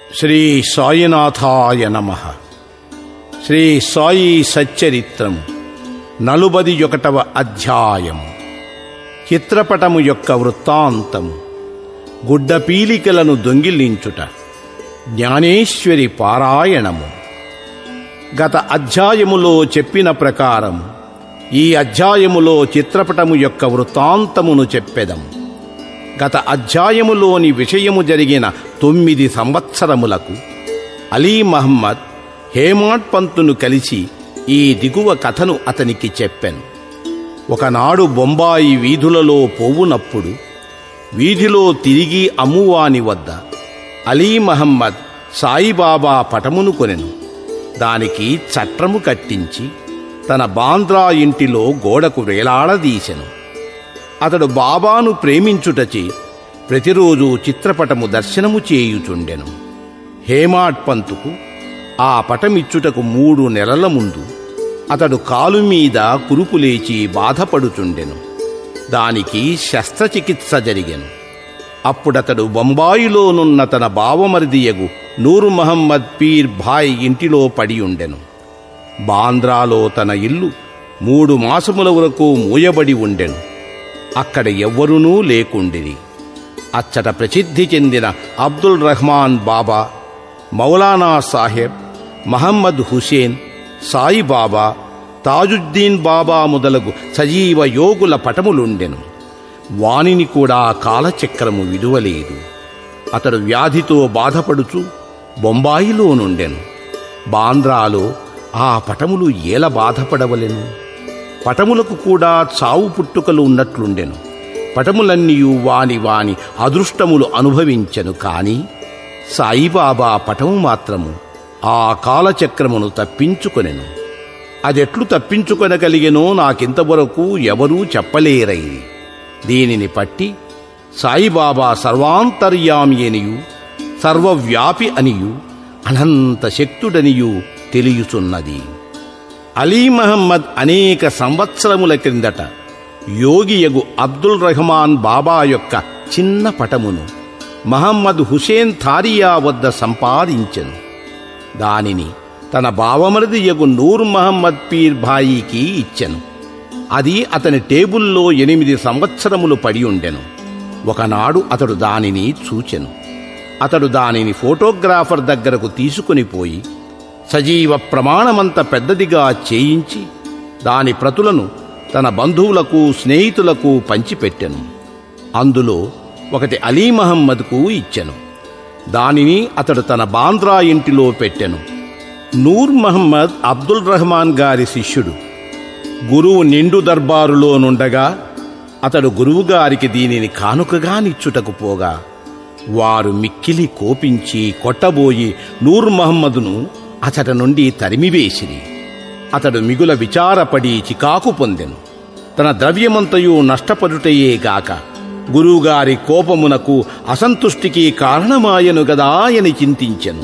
శ్రీ సాయినాథాయ నమః. శ్రీ సాయి సచ్చరిత్రము 41వ అధ్యాయము. చిత్రపటము యొక్క వృత్తాంతము. గుడ్డపీలికలను దొంగిలించుట. జ్ఞానేశ్వరి పారాయణము. గత అధ్యాయములో చెప్పిన ప్రకారం ఈ అధ్యాయములో చిత్రపటము యొక్క వృత్తాంతమును చెప్పెదము. గత అధ్యాయములోని విషయము జరిగిన 9 సంవత్సరములకు అలీ మహమ్మద్ హేమాడ్ పంతును కలిసి ఈ దిగువ కథను అతనికి చెప్పెను. ఒకనాడు బొంబాయి వీధులలో పోవునప్పుడు వీధిలో తిరిగి అమ్మువాని వద్ద అలీ మహమ్మద్ సాయిబాబా పటమును కొనెను. దానికి చట్రము కట్టించి తన బాంద్రా ఇంటిలో గోడకు వేలాడదీసెను. అతడు బాబాను ప్రేమించుటచే ప్రతిరోజు చిత్రపటము దర్శనము చేయుచుండెను. హేమాడ్ పంతుకు ఆ పటమిచ్చుటకు 3 నెలల ముందు అతడు కాలు మీద కురుపులేచి బాధపడుచుండెను. దానికి శస్త్రచికిత్స జరిగెను. అప్పుడతడు బొంబాయిలోనున్న తన బావమరిదియగు నూర్ మహమ్మద్ పీర్ భాయ్ ఇంటిలో పడి ఉండెను. బాంద్రాలో తన ఇల్లు 3 మాసముల వరకు మూయబడి ఉండెను. అక్కడ ఎవ్వరునూ లేకుండిరి. అచ్చట ప్రసిద్ధి చెందిన అబ్దుల్ రహమాన్ బాబా, మౌలానా సాహెబ్, మహమ్మద్ హుసేన్, సాయిబాబా, తాజుద్దీన్ బాబా మొదలగు సజీవ యోగుల పటములుండెను. వానిని కూడా కాలచక్రము విడువలేదు. అతడు వ్యాధితో బాధపడుచు బొంబాయిలో నుండెను. బాంద్రాలో ఆ పటములు ఏల బాధపడవలెను? పటములకు కూడా చావు పుట్టుకలు ఉన్నట్లుండెను. పటములన్నీయు వాని అదృష్టములు అనుభవించెను. కాని సాయిబాబా పటము మాత్రము ఆ కాలచక్రమును తప్పించుకొనెను. అదెట్లు తప్పించుకొనగలిగెనో నాకింతవరకు ఎవరూ చెప్పలేరైరి. దీనిని పట్టి సాయిబాబా సర్వాంతర్యామి అనియు, సర్వవ్యాపి అనియు, అనంత శక్తుడనియు తెలియుచున్నది. అలీ మహమ్మద్ అనేక సంవత్సరముల క్రిందట యోగియగు అబ్దుల్ రహమాన్ బాబా యొక్క చిన్న పటమును మహమ్మద్ హుసేన్ థారియా వద్ద సంపాదించెను. దానిని తన బావమరిదియగు నూర్ మహమ్మద్ పీర్ భాయికి ఇచ్చెను. అది అతని టేబుల్లో 8 సంవత్సరములు పడి ఉండెను. ఒకనాడు అతడు దానిని చూచెను. అతడు దానిని ఫోటోగ్రాఫర్ దగ్గరకు తీసుకుని పోయి సజీవ ప్రమాణమంత పెద్దదిగా చేయించి దాని ప్రతులను తన బంధువులకు, స్నేహితులకు పంచిపెట్టెను. అందులో ఒకటి అలీ మహమ్మద్కు ఇచ్చెను. దానిని అతడు తన బాంద్రా ఇంటిలో పెట్టెను. నూర్ మహమ్మద్ అబ్దుల్ రహమాన్ గారి శిష్యుడు. గురువు నిండు దర్బారులో నుండగా అతడు గురువుగారికి దీనిని కానుకగా నిచ్చుటకు పోగా వారు మిక్కిలి కోపించి కొట్టబోయి నూర్ మహమ్మదును అతడి నుండి తరిమివేసిరి. అతడు మిగుల విచారపడి చికాకు పొందెను. తన ద్రవ్యమంతయు నష్టపడుటయే గాక గురువుగారి కోపమునకు, అసంతుష్టికి కారణమాయను గదా అని చింతించెను.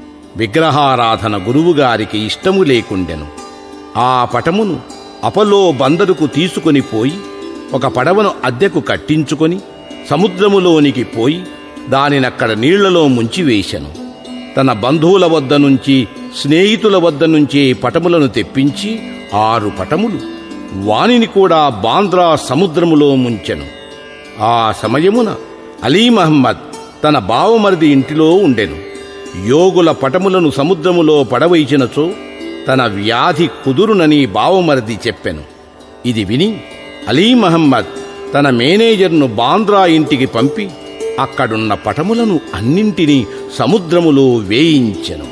విగ్రహారాధన గురువుగారికి ఇష్టము లేకుండెను. ఆ పటమును అపలో బందరుకు తీసుకొని పోయి ఒక పడవను అద్దెకు కట్టించుకొని సముద్రములోనికి పోయి దానినక్కడ నీళ్లలో ముంచివేశెను. తన బంధువుల వద్ద నుంచి, స్నేహితుల వద్ద నుంచి పటములను తెప్పించి 6 పటములు వానిని కూడా బాంద్రా సముద్రములో ముంచెను. ఆ సమయమున అలీ మహమ్మద్ తన బావమరిది ఇంటిలో ఉండెను. యోగుల పటములను సముద్రములో పడవైచినచో తన వ్యాధి కుదురునని బావమరిది చెప్పెను. ఇది విని అలీ మహమ్మద్ తన మేనేజర్ను బాంద్రా ఇంటికి పంపి అక్కడున్న పటములను అన్నింటినీ సముద్రములో వేయించెను.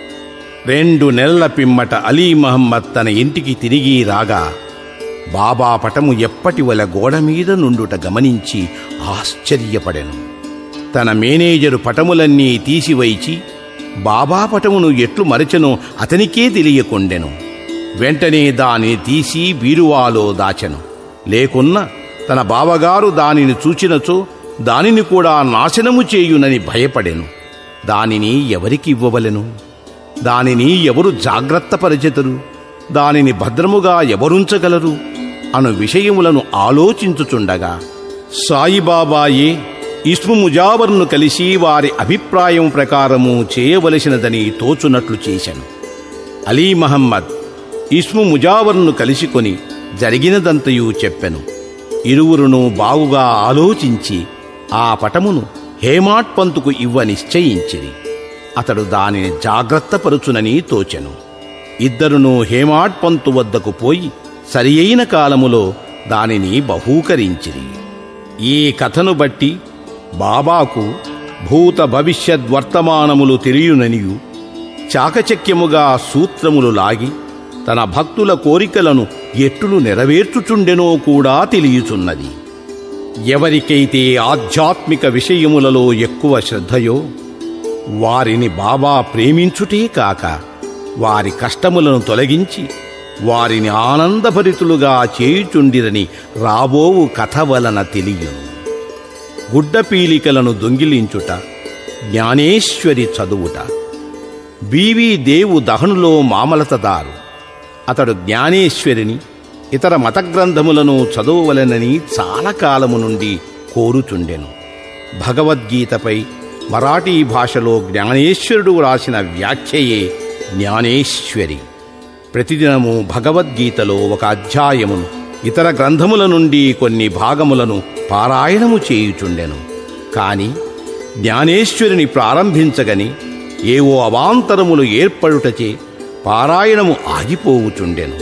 2 నెలల పిమ్మట అలీ మహమ్మద్ తన ఇంటికి తిరిగి రాగా బాబా పటము ఎప్పటివల గోడ మీద నుండుట గమనించి ఆశ్చర్యపడెను. తన మేనేజరు పటములన్నీ తీసివైచి బాబా పటమును ఎట్లు మరచెనో అతనికే తెలియకుండెను. వెంటనే దానిని తీసి బీరువాలో దాచెను. లేకున్నా తన బావగారు దానిని చూచినచో దానిని కూడా నాశనము చేయునని భయపడెను. దానిని ఎవరికి ఇవ్వవలెను? దానిని ఎవరు జాగ్రత్తపరచెదరు? దానిని భద్రముగా ఎవరుంచగలరు అను విషయములను ఆలోచించుచుండగా సాయిబాబాయే ఇస్ము ముజావర్ను కలిసి వారి అభిప్రాయం ప్రకారము చేయవలసినదని తోచున్నట్లు చేశాను. అలీ మహమ్మద్ ఇస్ము ముజావర్ను కలిసికొని జరిగినదంతయు చెప్పెను. ఇరువురును బాగుగా ఆలోచించి ఆ పటమును హేమాడ్ పంతుకు ఇవ్వ నిశ్చయించిరి. అతడు దానిని జాగ్రత్తపరుచునని తోచెను. ఇద్దరును హేమాడ్ పంతు వద్దకు పోయి సరి అయిన కాలములో దానిని బహూకరించిరి. ఈ కథను బట్టి బాబాకు భూత భవిష్యద్వర్తమానములు తెలియుననియు చాకచక్యముగా సూత్రములు లాగి తన భక్తుల కోరికలను ఎట్లు నెరవేర్చుచుండెనో కూడా తెలియుచున్నది. ఎవరికైతే ఆధ్యాత్మిక విషయములలో ఎక్కువ శ్రద్ధయో వారిని బాబా ప్రేమించుటే కాక వారి కష్టములను తొలగించి వారిని ఆనందభరితులుగా చేయుచుండిరని రాబోవు కథ వలన తెలియను. గుడ్డపీలికలను దొంగిలించుట, జ్ఞానేశ్వరి చదువుట. బీవీ దేవు దహనులో మామలతదారు. అతడు జ్ఞానేశ్వరిని ఇతర మత గ్రంథములను చదవవలెనని చాలా కాలము నుండి కోరుచుండెను. భగవద్గీతపై మరాఠీ భాషలో జ్ఞానేశ్వరుడు రాసిన వ్యాఖ్యయే జ్ఞానేశ్వరి. ప్రతిదినము భగవద్గీతలో ఒక అధ్యాయమును, ఇతర గ్రంథముల నుండి కొన్ని భాగములను పారాయణము చేయుచుండెను. కాని జ్ఞానేశ్వరిని ప్రారంభించగని ఏవో అవాంతరములు ఏర్పడుటచే పారాయణము ఆగిపోవుచుండెను.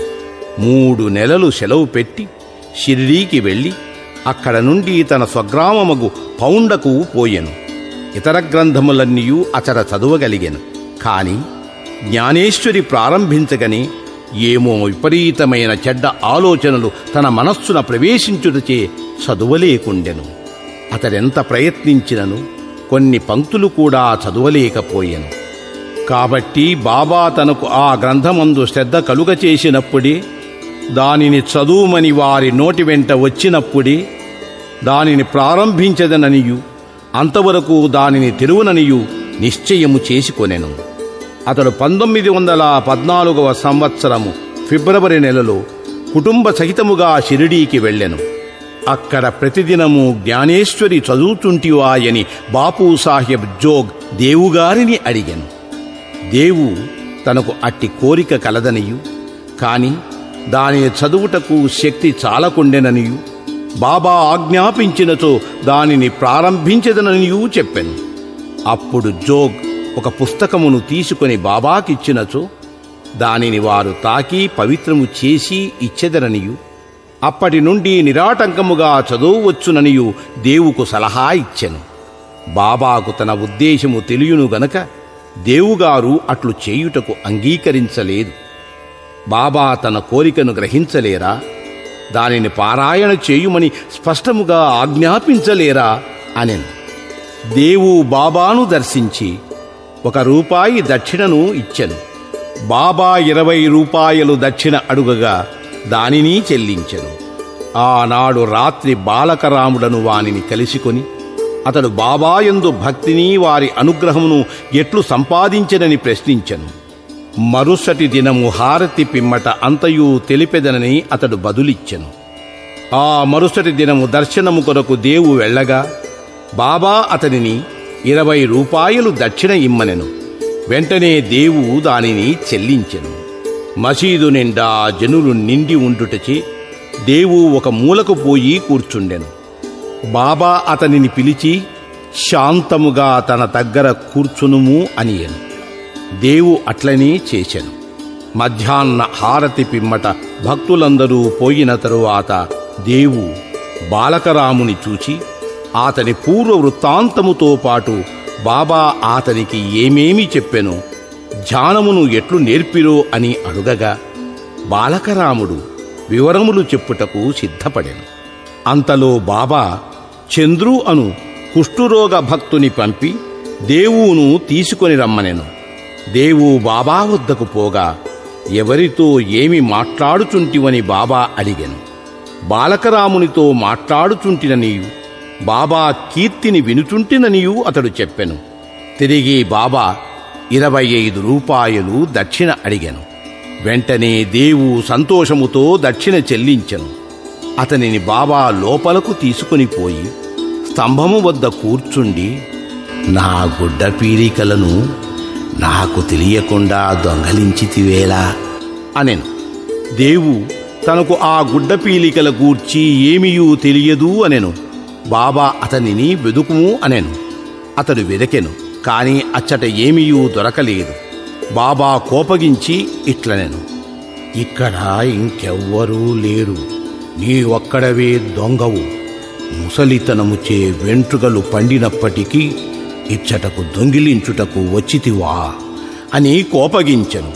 3 నెలలు సెలవు పెట్టి షిరిడీకి వెళ్ళి అక్కడ నుండి తన స్వగ్రామమగు పౌండకు పోయెను. ఇతర గ్రంథములన్నీయూ అతడ చదవగలిగెను. కాని జ్ఞానేశ్వరి ప్రారంభించగని ఏమో విపరీతమైన చెడ్డ ఆలోచనలు తన మనస్సున ప్రవేశించుటచే చదువలేకుండెను. అతడెంత ప్రయత్నించినను కొన్ని పంక్తులు కూడా చదువలేకపోయెను. కాబట్టి బాబా తనకు ఆ గ్రంథమందు శ్రద్ధ కలుగచేసినప్పుడే, దానిని చదువుమని వారి నోటి వెంట వచ్చినప్పుడే దానిని ప్రారంభించదననియు అంతవరకు దానిని తెరువుననియు నిశ్చయము చేసుకొనెను. అతడు 1914వ సంవత్సరము ఫిబ్రవరి నెలలో కుటుంబ సహితముగా షిరిడీకి వెళ్ళెను. అక్కడ ప్రతిదినము జ్ఞానేశ్వరి చదువుతుంటివాయని బాపూసాహెబ్ జోగ్ దేవుగారిని అడిగెను. దేవు తనకు అట్టి కోరిక కలదనియు, కాని దానిని చదువుటకు శక్తి చాలకుండెననియు, బాబా ఆజ్ఞాపించినచో దానిని ప్రారంభించదననియూ చెప్పెను. అప్పుడు జోగ్ ఒక పుస్తకమును తీసుకొని బాబాకిచ్చినచో దానిని వారు తాకి పవిత్రము చేసి ఇచ్చెదరనియు, అప్పటి నుండి నిరాటంకముగా చదువువచ్చుననియు దేవుకు సలహా ఇచ్చెను. బాబాకు తన ఉద్దేశము తెలియను గనక దేవుగారు అట్లు చేయుటకు అంగీకరించలేదు. బాబా తన కోరికను గ్రహించలేరా? దానిని పారాయణ చేయుమని స్పష్టముగా ఆజ్ఞాపించలేరా అనెను. దేవు బాబాను దర్శించి ₹1 దక్షిణను ఇచ్చెను. బాబా 20 రూపాయలు దక్షిణ అడుగగా దానిని చెల్లించెను. ఆనాడు రాత్రి బాలకరాముడను వానిని కలిసికొని అతడు బాబాయందు భక్తిని వారి అనుగ్రహమును ఎట్లు సంపాదించెనని ప్రశ్నించెను. మరుసటి దినము హారతి పిమ్మట అంతయు తెలిపెదనని అతడు బదులిచ్చెను. ఆ మరుసటి దినము దర్శనము కొరకు దేవు వెళ్ళగా బాబా అతనిని 20 రూపాయలు దక్షిణ ఇమ్మనెను. వెంటనే దేవు దానిని చెల్లించెను. మసీదు నిండా జనులు నిండి ఉండుటచే దేవు ఒక మూలకు పోయి కూర్చుండెను. బాబా అతనిని పిలిచి శాంతముగా తన దగ్గర కూర్చునుము అనియెను. దేవు అట్లనే చేసెను. మధ్యాహ్న హారతి పిమ్మట భక్తులందరూ పోయిన తరువాత దేవు బాలకరాముని చూచి అతని పూర్వ వృత్తాంతముతో పాటు బాబా అతనికి ఏమేమి చెప్పెనో, ధ్యానమును ఎట్లు నేర్పిరో అని అడుగగా బాలకరాముడు వివరములు చెప్పుటకు సిద్ధపడెను. అంతలో బాబా చంద్రు అను కుష్ఠురోగ భక్తుని పంపి దేవువును తీసుకొని రమ్మనెను. దేవు బాబా వద్దకు పోగా ఎవరితో ఏమి మాట్లాడుచుంటివని బాబా అడిగెను. బాలకరామునితో మాట్లాడుచుంటిననియు బాబా కీర్తిని వినుచుంటిననియు అతడు చెప్పెను. తిరిగి బాబా 25 రూపాయలు దక్షిణ అడిగెను. వెంటనే దేవు సంతోషముతో దక్షిణ చెల్లించెను. అతనిని బాబా లోపలకు తీసుకుని పోయి స్తంభము వద్ద కూర్చుండి నా గుడ్డ పీలికలను నాకు తెలియకుండా దొంగలించితివేలా అనెను. దేవు తనకు ఆ గుడ్డ పీలికల గూర్చి ఏమీయూ తెలియదు అనెను. బాబా అతనిని వెదుకుము అనెను. అతడు వెదకెను, కాని అచ్చట ఏమీయూ దొరకలేదు. బాబా కోపగించి ఇట్లనెను, ఇక్కడ ఇంకెవ్వరూ లేరు, నీ ఒక్కడవే దొంగవు. ముసలితనముచే వెంట్రుకలు పండినప్పటికీ ఇచ్చటకు దొంగిలించుటకు వచ్చితివా అని కోపగించెను.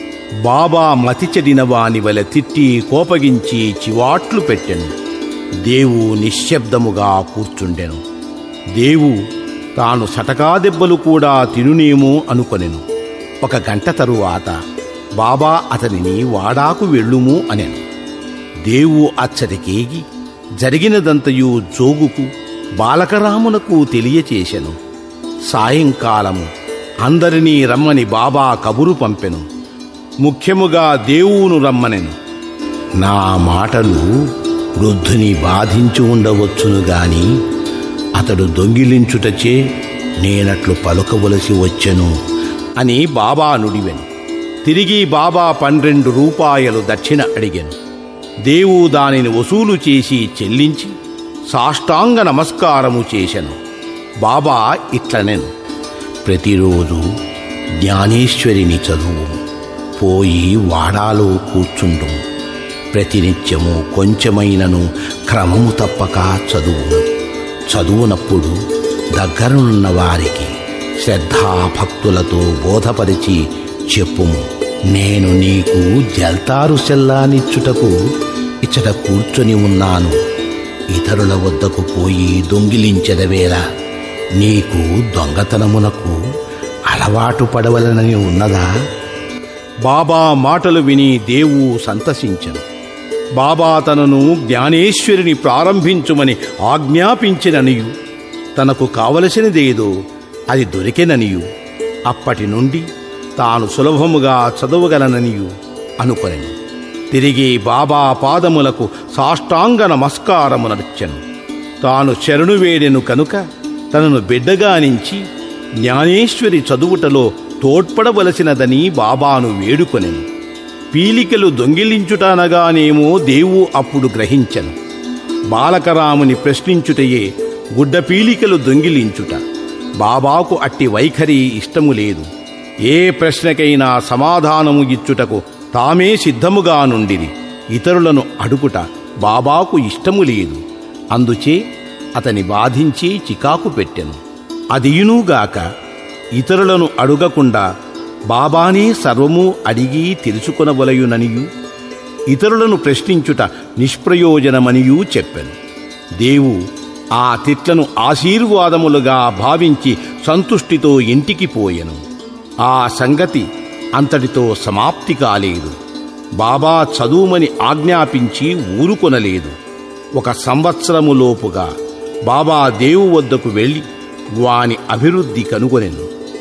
బాబా మతి చెడిన వాని వలె తిట్టి కోపగించి చివాట్లు పెట్టెను. దేవు నిశ్శబ్దముగా కూర్చుండెను. దేవు తాను సటకా దెబ్బలు కూడా తినునేమో అనుకొనెను. 1 గంట తరువాత బాబా అతనిని వాడాకు వెళ్ళుము అనెను. దేవు అచ్చటికేగి జరిగినదంతయు జోగుకు బాలకరామునకు తెలియచేసెను. సాయంకాలము అందరినీ రమ్మని బాబా కబురు పంపెను. ముఖ్యముగా దేవువును రమ్మనెను. నా మాటలు వృద్ధుని బాధించి ఉండవచ్చును గాని అతడు దొంగిలించుటచే నేనట్లు పలుకవలసి వచ్చెను అని బాబా నుడివెను. తిరిగి బాబా 12 రూపాయలు దక్షిణ అడిగెను. దేవు దానిని వసూలు చేసి చెల్లించి సాష్టాంగ నమస్కారము చేసెను. బాబా ఇట్లనెను, ప్రతిరోజు జ్ఞానేశ్వరిని చదువు, పోయి వాడాలో కూర్చుండు. ప్రతినిత్యము కొంచెమైనను క్రమము తప్పక చదువు. చదువునప్పుడు దగ్గరనున్న వారికి శ్రద్ధాభక్తులతో బోధపరిచి చెప్పుము. నేను నీకు జల్తారు సెల్లానిచ్చుటకు ఇచ్చట కూర్చొని ఉన్నాను. ఇతరుల వద్దకు పోయి దొంగిలించెదవేలా? నీకు దొంగతనమునకు అలవాటు పడవలనని ఉన్నదా? బాబా మాటలు విని దేవు సంతసించెను. బాబా తనను జ్ఞానేశ్వరిని ప్రారంభించుమని ఆజ్ఞాపించిననియు, తనకు కావలసినదేదో అది దొరికెననియు, అప్పటి నుండి తాను సులభముగా చదవగలననియు అనుకొనెను. తిరిగి బాబా పాదములకు సాష్టాంగ నమస్కారము నర్చెను. తాను శరణు వేడెను కనుక తనను బిడ్డగానించి జ్ఞానేశ్వరి చదువుటలో తోడ్పడవలసినదని బాబాను వేడుకొనెను. పీలికలు దొంగిలించుటనగానేమో దేవు అప్పుడు గ్రహించెను. బాలకరాముని ప్రశ్నించుటయే గుడ్డ పీలికలు దొంగిలించుట. బాబాకు అట్టి వైఖరి ఇష్టము లేదు. ఏ ప్రశ్నకైనా సమాధానము ఇచ్చుటకు తామే సిద్ధముగా నుండిరి. ఇతరులను అడుగుట బాబాకు ఇష్టము లేదు. అందుచే అతని బాధించి చికాకు పెట్టెను. అదియునుగాక ఇతరులను అడుగకుండా బాబానే సర్వము అడిగి తెలుసుకొనవలయుననియు, ఇతరులను ప్రశ్నించుట నిష్ప్రయోజనమనియూ చెప్పెను. దేవు ఆ తిట్లను ఆశీర్వాదములుగా భావించి సంతుష్టితో ఇంటికి పోయెను. ఆ సంగతి అంతటితో సమాప్తి కాలేదు. బాబా చదువుమని ఆజ్ఞాపించి ఊరుకొనలేదు. 1 సంవత్సరములోపుగా బాబా దేవు వద్దకు వెళ్ళి వాని అభివృద్ధి కనుగొనెను.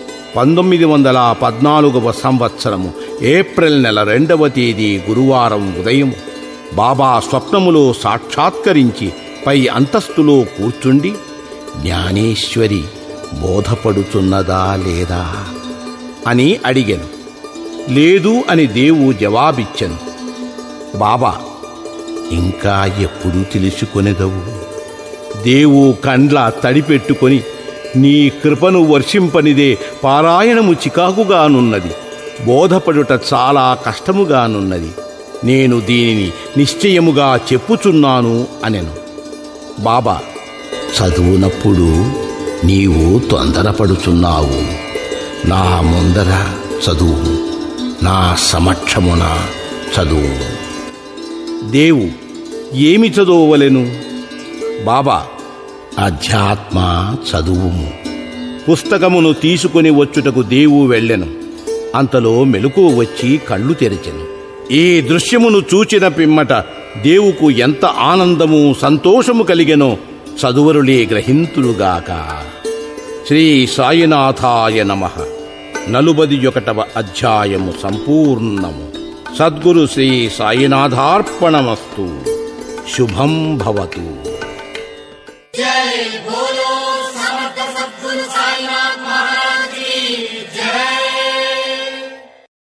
1914వ సంవత్సరము ఏప్రిల్ నెల 2వ తేదీ గురువారం ఉదయం బాబా స్వప్నములో సాక్షాత్కరించి పై అంతస్తులో కూర్చుండి, జ్ఞానేశ్వరి బోధపడుచున్నదా లేదా అని అడిగెను. లేదు అని దేవు జవాబిచ్చెను. బాబా, ఇంకా ఎప్పుడు తెలుసుకొనెదవు? దేవు కండ్ల తడిపెట్టుకొని, నీ కృపను వర్షింపనిదే పారాయణము చికాకుగానున్నది, బోధపడుట చాలా కష్టముగానున్నది. నేను దీనిని నిశ్చయముగా చెప్పుచున్నాను అనెను. బాబా, చదువునప్పుడు నీవు తొందరపడుచున్నావు. నా ముందర చదువు, నా సమక్షమున చదువు. దేవు, ఏమి చదువువలెను? బాబా, అధ్యాత్మ చదువుము. పుస్తకమును తీసుకుని వచ్చుటకు దేవు వెళ్ళెను. అంతలో మెలకువ వచ్చి కళ్ళు తెరిచెను. ఈ దృశ్యమును చూచిన పిమ్మట దేవుకు ఎంత ఆనందము సంతోషము కలిగెనో చదువరులే గ్రహింతులుగాక. శ్రీ సాయినాథాయ నమః. 41వ అధ్యాయము సంపూర్ణము. సద్గురు శ్రీ సాయినాథార్పణమస్తు. శుభం భవతు.